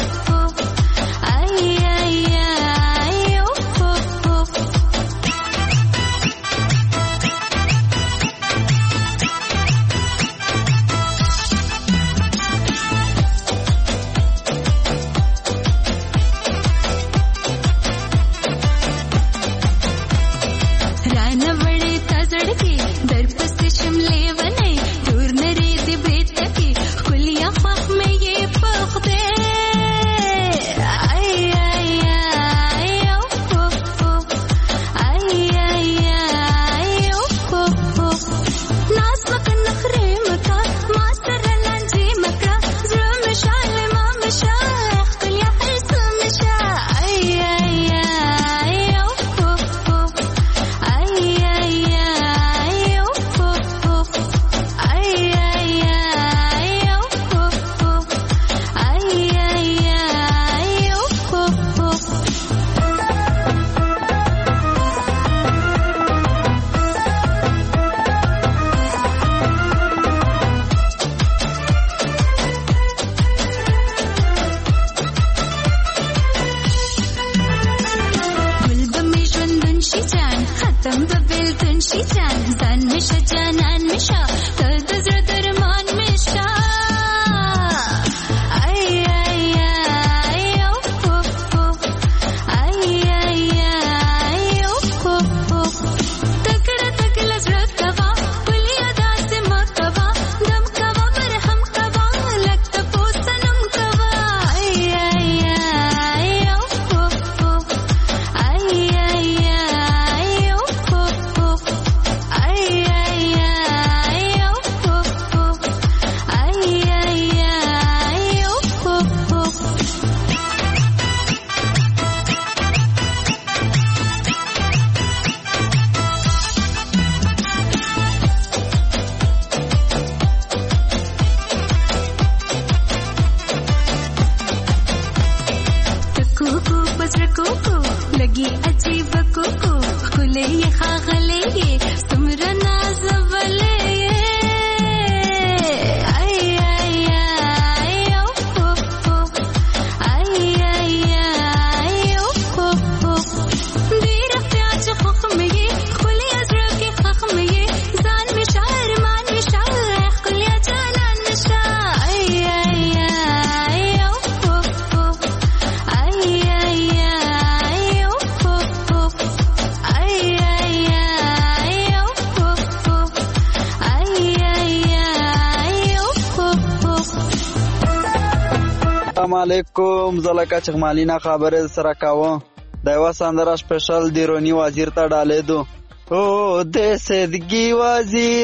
Speaker 18: علیکم زلکه چغمالینا خبره سره کاوه د یو سندره سپیشل دی رونی وزیر ته ډالې دو او د سیدګي وزیر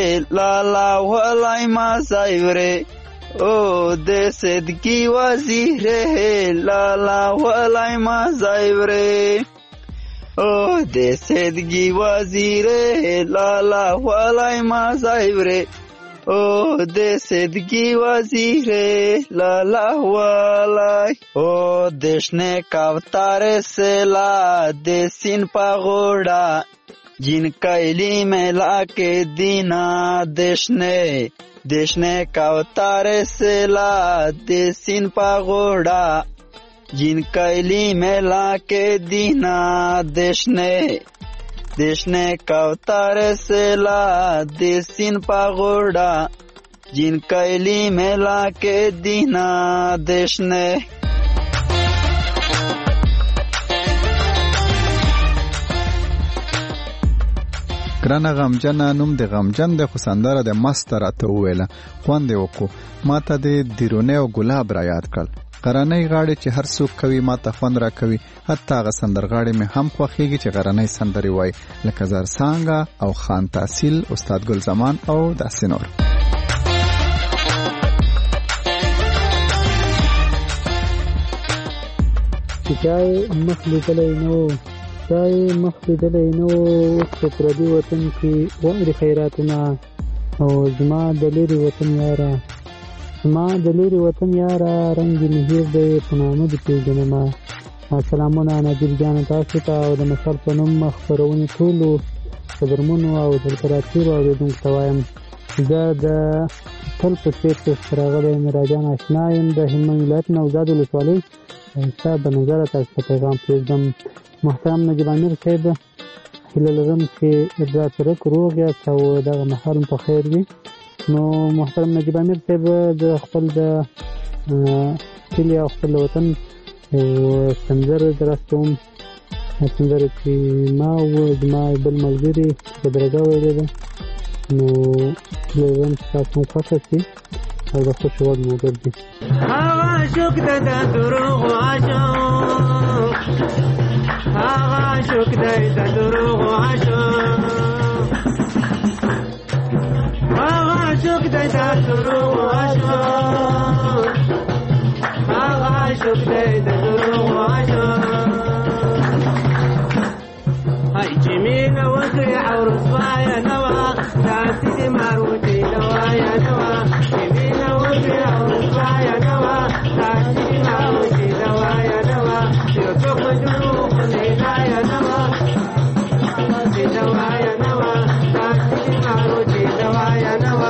Speaker 18: لالا ولای ما زایره او د سیدګي وزیر لالا ولای ما زایره او د سیدګي وزیر لالا ولای ما زایره او د سیدګي وزیر لالا والای او دشنه کاوتاره سلا د سین پاغوڑا جن کایلی ملا کے دینا دشنه کاوتاره سلا د سین پاغوڑا جن کایلی ملا کے دینا دشنه دیشنے کوتر سیلا دیسین پاغوڑا جن کیلی میلا کے دینا دیشنے
Speaker 2: ګرانه غمجنه نوم د غمجن د خو سندره د مست راته وویله خوند یې وکړو ما ته د دیرونی او ګلاب را یاد کړل غرنۍ غاړې چې هر څوک کوي ما ته خوند را کوي حتی هغه سندرغاړې مې هم خوښېږي چې غرنۍ سندرې وایي لکه زرڅانګه او خان تحصیل استاد ګل زمان او داسې نور
Speaker 19: چای مخ لیدلی نو اوس په پردي وطن کې غواړي خیراتونه او زما د لرې وطن یاره رنګ مهیر دی په نامه دې پېژنمه سلامونه نجیب جان تاسو ته او د مشال په نوم خپرونې ټولو قدرمنو او دلکراتیرو اورېدونکو ته وایم زه د تل په څېر پېښ راغلی مراجان اشنا یم د هلمند ولایت نوزاد ولسوالۍ ستا به نظره تاسو ته پیغام پرېږدم محترم نجیب امیر صاحب هیله لرم چې را سره روغ یاست او دغه مهال په خیر وي نو محترم نجیب امیر صاحب د خپل د کلي او خپل وطن سندره درستوم سندره چې ما او زما بل ملګري بدرګه ویلې ده نو لرم چې تاسو مو خوښه شي او د خوښ وړ مو ګرځي
Speaker 8: هغه شوق د دروغ عاشق هغه شوق د دروغ عاشق هغه شوق د دروغ عاشق هغه شوق د دروغ عاشق هاي جميل وكري عروس بايا نوا داسي ماروتي نوا يا نوا جميل وكري عروس بايا نوا داسي ماروتي نوا يا نوا يوسف مجروح لينا يا نوا نوا يا نوا داسي ماروتي نوا يا نوا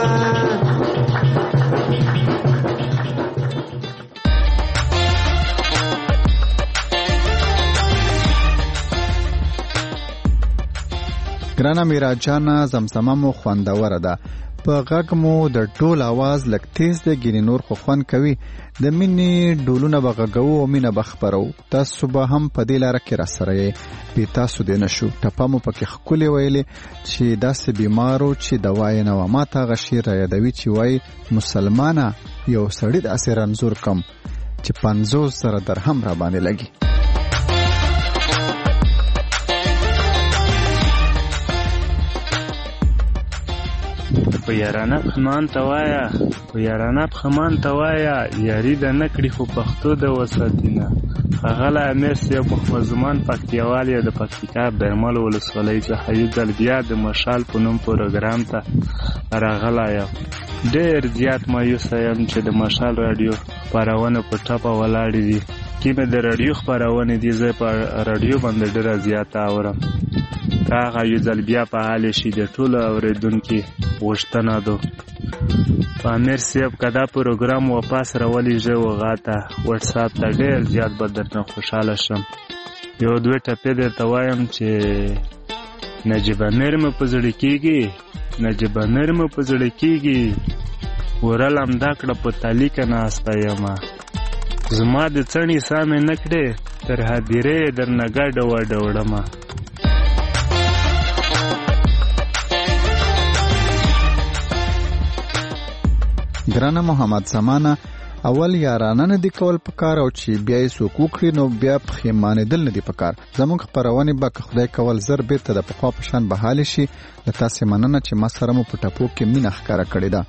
Speaker 2: ګرانه میراجانه زمزمه مو خوندوره ده په غږ مو د ډول आवाज لږ تیز دی ګینې نور خو خوند کوي د مینې ډولونه به غږو او مینه به خپرو تاسو به هم په دې لاره کې راسره یې بې تاسو دې نه شو ټپه مو پکې ښکلې ویلې چې داسې بیمارو چې دوا یې نه وه ما ته هغه شعر رایادوي چې وایي مسلمانه یو سړي داسې رنځور کم چې 50,000 درهم را باندې لګي
Speaker 20: په یارانه پخمان توایا یاری د نکړي خو پښتو د وساتینه غلا امیر صاحب مخمزمان پکتیوال یا د پکتیکا برمل ولسوالۍ څخه یو ځل بیا د مشال په نوم پروګرام ته راغلا یم ډېر زیات مایوس یم چې د مشال رادیو خپرونه په ټاپه ولاړې دي کیمه د رادیو خپرونه دي زه په رادیو باندې ډېر زیات اورم هغه یو ځل بیا په حال شي د ټولو اوریدونکو غوښتنه ده امیر صاحب کدا پروګرام واپس راولي جو غاته واتس اپ ته ډېر زیات بدرنه خوشاله شم یو دوه ټپې درته وایم چې نجیب امیر مې په زړه کېږي ورلم دا کړه په تالیکه ناسته یمه زما د څڼې سامې نه کړې تر هدیرې درنه ګډه وډوړمه
Speaker 2: ګرانه محمد زمانه اول یارانه نه دی کول پکار او چې بیا یې څوک وکړي نو بیا پښیمانېدل نه دی پکار زموږ خپرونې به که خدای کول زر بیرته د پخوا په شان بحالې شي له تاسې مننه چې ما سره مو په ټپو کې مینه ښکاره کړې ده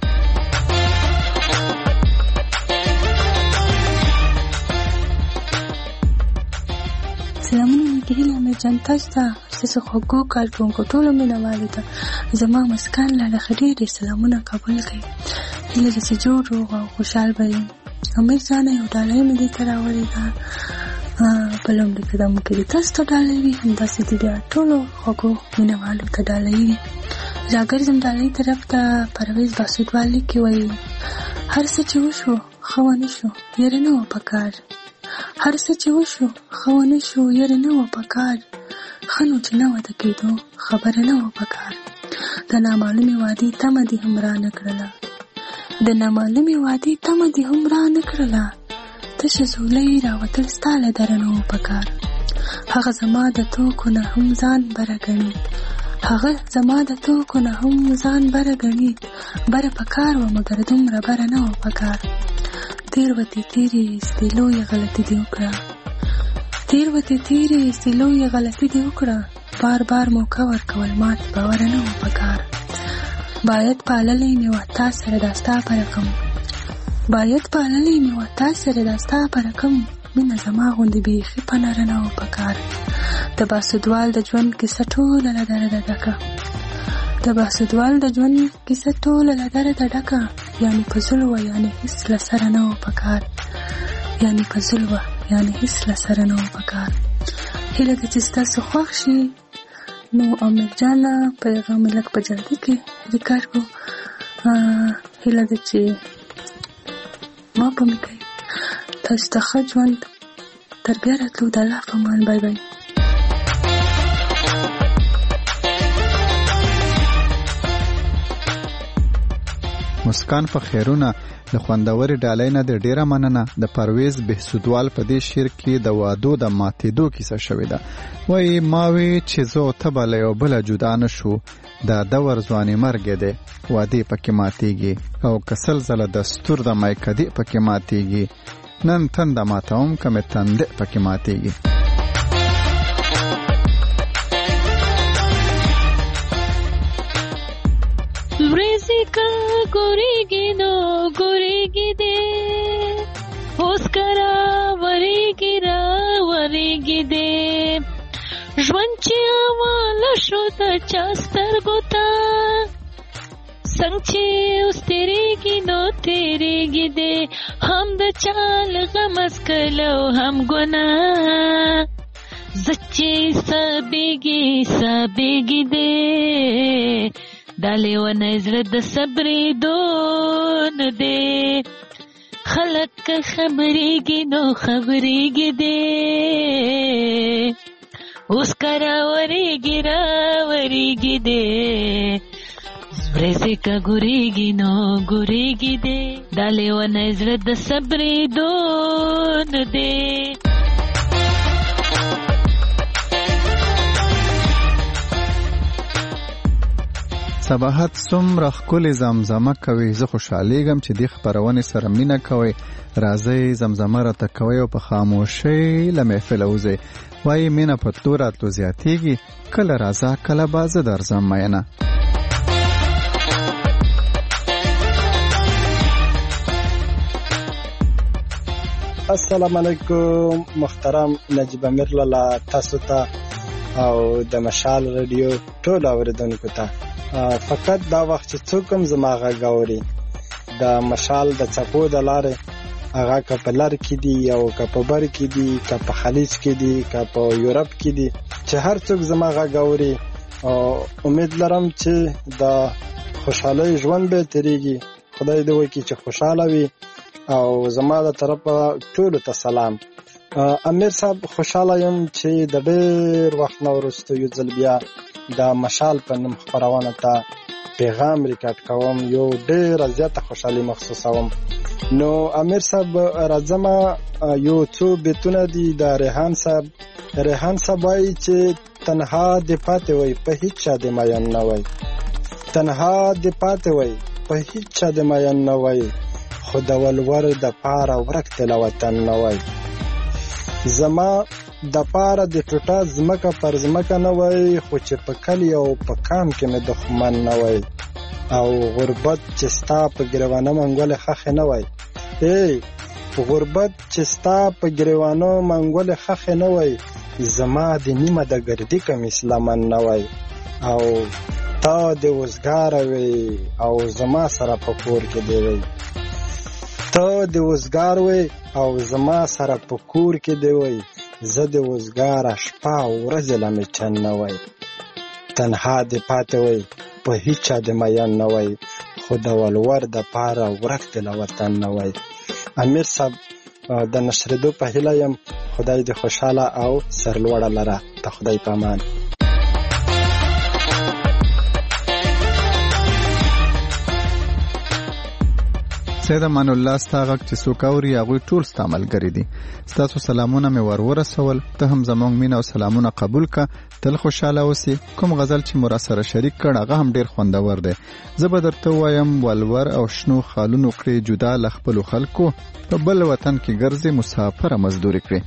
Speaker 21: سلامونه ګیله مې جان تاسو ته ستاسو خوږو کارکونکو ټولو مینهوالو ته زما مسکان لاله ډېرې سلامونه قبول کړئ هیله ده چې جوړ روغ او خوشحال به یم امیر جانه یو ډالۍ مې دې ته راوړې ده په لومړي قدمو کې تاسو ته ډالۍ وي همداسې د بیا ټولو خوږو مینهوالو ته ډالۍ وي راګرځم ډالۍ طرف ته پرویز باسودوال لیکي وایي هر څه چې وشو ښه ونه شو یاره نه وه پکار هر څه چې وشو ښه ونه شو یاره نه وه پکار ښه نو چې نه واده کېدو خبره نه وه پکار. د نامعلومې وادي تمه دې هم را نه کړله، د نامعلومې وادي تمه دې هم را نه کړله، تشه زولۍ راوتل ستا له دره نه وه پکار. هغه زما د توکو نه هم ځان بره ګڼي، هغه زما د توکو نه هم ځان بره ګڼي، بره پکار وه مګر دومره بره نه وه پکار. تېروتې تېرې ایستې لویې غلطي دې وکړه، تېروتې تېرې ایستې لویې غلطي دې وکړه، بار بار موقع ورکول مات باوره نه وه پکار. باید پاللی مې وه تا سره دا ستا په رقم، باید پاللی مې وه تا سره دا ستا په رقم، مینه زما غوندې بیخي په نره نه وه پکار. د باسدوال د ژوند کیسه ټوله له درده ډکه، د باسدوال د ژوند کیسه ټوله له درده ډکه، یعنې په زړه وه یعنې هېڅ له سره نه وه پکار، یعنې په زړه وه یعنې هېڅ له سره نه وه پکار. هیله ده چې ستاسو خوښ شي. نو امیر جانه پیغام مې لږ په جلدي کې ریکارډ کړو. هیله ده چې ما په مې کوي. تاسو ته ښه ژوند. تر بیا راتلو. د الله په امان. بای بای.
Speaker 2: مسکان په خیرونه د خوندورې ډالۍ نه د ډیره مننه. د پرویز بهسودوال په دې شعر کې د وادو د ماتېدو کیسه شوې ده. وایي ما وی چې زه او ته به له یو بله جدا نه شو، دا دور ځواني مرګې دی وادې پکې ماتېږي، او که سل ځله دستور د مایکدې پکې ماتېږي، نن تنده ماتوم که مې تندې پکې ماتېږي.
Speaker 1: ورځې که ګورېږي نو ګورېږي دې، اوس که راورېږي راورېږي دې، ژوند چې حواله شو د چا سترګو ته، څنګ چې اوس تېرېږي نو تېرېږي دې، هم د چا له غمه څکله او هم ګناه، زه چې سابېږي سابېږي دې، دا لیونه زړه د صبرېدو نه دی، خلک که خبرېږي نو خبرېږي دی، اوس که راورېږي راورېږي دی، ورځې که ګورېږي نو ګورېږي دی، دا لیونه زړه د صبرېدو نه دی.
Speaker 2: صباحت څومره ښکلې زمزمه کوي، زه خوشحالیږم چې دې خپرونې سره مینه کوئ. راځئ زمزمه راته کوئ او په خاموشۍ له محفله وځئ. وایي مینه په تلو راتلو زیاتېږي، کله راځه کله به زه درځم مینه.
Speaker 22: السلام علیکم محترم نجیب امیر لالا، تاسو ته او د مشال رادیو ټول اوریدونکو ته فقط دا وخت چې څوک هم زما غږ اوري د مشال د څپو د لارې، هغه که په لر کې دي او که په بر کې دي، که په خلیج کې دي، که په یورپ کې دي، چې هر څوک زما غږ اوري، امید لرم چې د خوشحالۍ ژوند به تیریږي. خدای دې وکړي چې خوشحاله وي، او زما د طرفه ټولو ته سلام. امیر صاحب خوشحاله یم چې د ډېر وخت نه وروسته یو ځل بیا د مشال په نوم خپرونه ته پیغام ریکارډ کوم، یو ډېره زیاته خوشحالي محسوسوم. نو امیر صاحب راځم، یو څو بیتونه دي د ریحان صاحب. ریحان صاحب وایي چې تنها دې پاتې وای په هیڅ چا دې مین نه وای، تنها دې پاتې وای په هیڅ چا دې مین نه وای، خو د ولور د پاره ورک دې له وطن نه وای، زما د پاره د ټوټه ځمکه پر ځمکه نه وای، خو چې په کلي او په کام کې مې دښمن نه وای، او غربت چې ستا په ګریوانه منګولې خښې نه وای، غربت چې ستا په ګریوانو منګولې خښې نه وای، زما د نیمه د ګردي کمیس لمن نه وای، او تا د وزګاره وی او زما سره په کور کې دی وی، ته د وزګار وی او زما سره په کور کې دی وی، زه د وزګاره شپه او ورځې له مې چن نه وای، تنها دې پاتې وی په هیڅ چا دې مین نه وای، خو د ولور د پاره ورک دې له وطن نه وای. امیر صاحب د نشریدو په هیله یم، خدای دې خوشحاله او سرلوړه لره. د خدای په امان.
Speaker 2: سید امان الله ستا غږ چې څوک اوري هغوی ټول ستا ملګري دي. ستاسو سلامونه مې ورسول، ته هم زموږ مینه او سلامونه قبول که. تل خوشحاله اوسې. کوم غزل چې مو راسره شریک کړ هغه هم ډېر خوندور دی. زه به درته ووایم ولور او شنو خالونو کړې جدا له خپلو خلکو، په بل وطن کې ګرځې مسافره مزدوري کړې.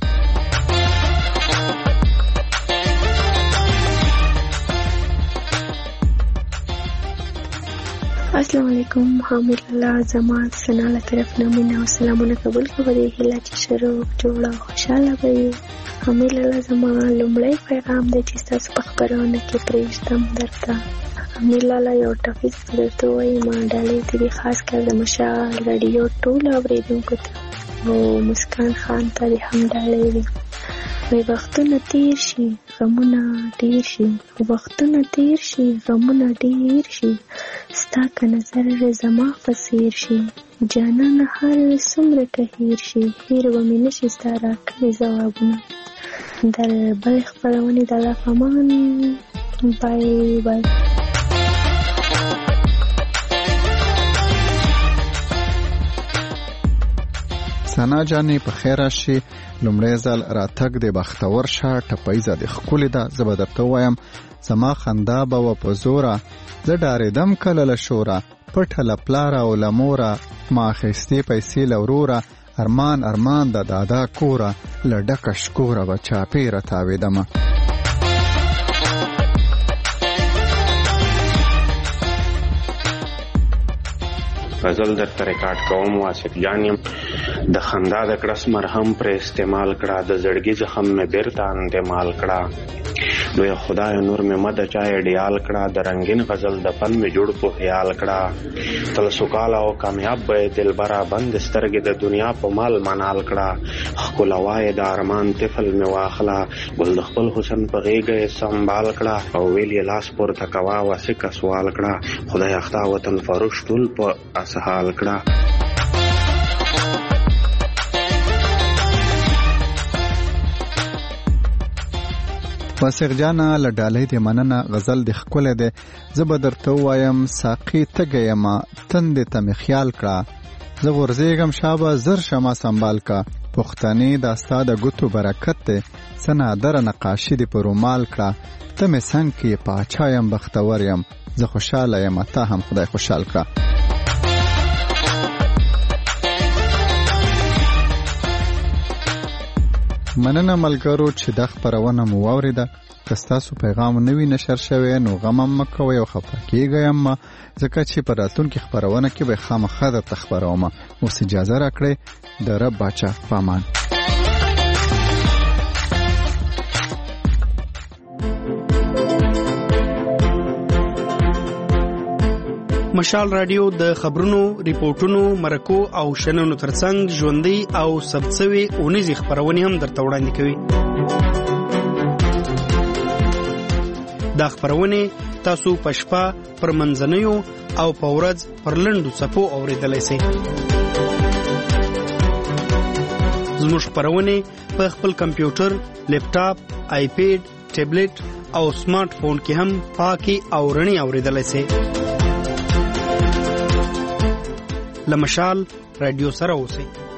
Speaker 5: السلام علیکم. حامد الله زمان سنا له طرف نه مینه او سلامونه قبول کړئ. هیله چې شروع جوړه او خوشاله وي. حامد الله زمان لومړی پیغام دی چې تاسو په خبرونه کې پرېږدم درته. حامد الله یو ټاپک درته وایم، ډالۍ دې خاص کر د مشال رادیو ټول اورېدونکو ته او مسکان خان ته هم ډالۍ وي. وی وختونه تیر شي غمونه ډیر شي، وختونه تیر شي غمونه ډیر شي، ستا که نظر زما په څیر شي، جانانه هر څومره که هیر شي، هیر به مې نشي ستا راکړي ځوابونه. د بلې خپرونې د الله په امان. بای بای.
Speaker 2: سنا جانې په خیر راشي. لومړی ځل راتګ د بختور شه، ټپیزه د ښکلې ده. زه به درته ووایم زما خندا به وه په زوره، زه ډارېدم کله له شوره، پټه له پلاره او له موره، ما اخیستې پیسې له وروره، ارمان ارمان د دادا کوره، له ډکه شکوره به چاپېره تاوېدمه.
Speaker 6: غزل درته ریکارډ کوم. واسف جان یم. د خندا د کړس مرهم پر استعمال کړه، د زړګي زخم مې بیرته انتمال کړه، لوی خدای نور مې مده چا ایډیال کړه، د رنگین غزل د پل مې جوړ په خیال کړه، تل سوکاله او کامیاب به دلبره، بند سترګې د دنیا په مال منال کړه، ښکلوای د ارمان طفل مې واخله، ګل د خپل حسن په غېږه یې سنبال کړه، او ویل یې لاس پورته کوه واسکه سوال کړه، خدای اختا وطن فروش ټول په اسحال کړه.
Speaker 2: واسق جانا له ډالۍ دې مننه. غزل دې ښکلی دی. زه به درته ووایم ساقي تږی یمه، تندې ته مې خیال کړه، زه غورځېږم شابه زر شمه سنبال کا، پښتنې دا ستا د ګوتو برکت دی، څه نادره نقاشي دې په رومال کړه، ته مې څنګ کې پاچا یم بختور یم، زه خوشحاله یم تا هم خدای خوشحال کړه. مننه ملګرو چې دا خپرونه مو واورېده. که ستاسو پیغام نه وي نشر شوی نو غم هم مه کوئ او خفه کېږئ هم مه، ځکه چې په راتلونکي خپرونه کې به خامخا درته خپرومه. اوس اجازه راکړئ. د رب باچا په امان.
Speaker 23: مشال رادیو د خبرونو، ریپورتونو، مرکو او شننو ترڅنګ ژوندۍ او ثبتسوي اونیزې خپرونې هم درته وړاندې کوي. دا خپرونې تاسو په شپه، پر منځنیو او په ورځ پر لنډو څپو اورېدلی سئ. زموږ خپرونې په خپل کمپیوټر، لیپټاپ، آیپیډ، ټابلیټ او سمارټ فون کې هم پاکي او رڼې اورېدلی سئ. لمشال رادیو سره اوسئ.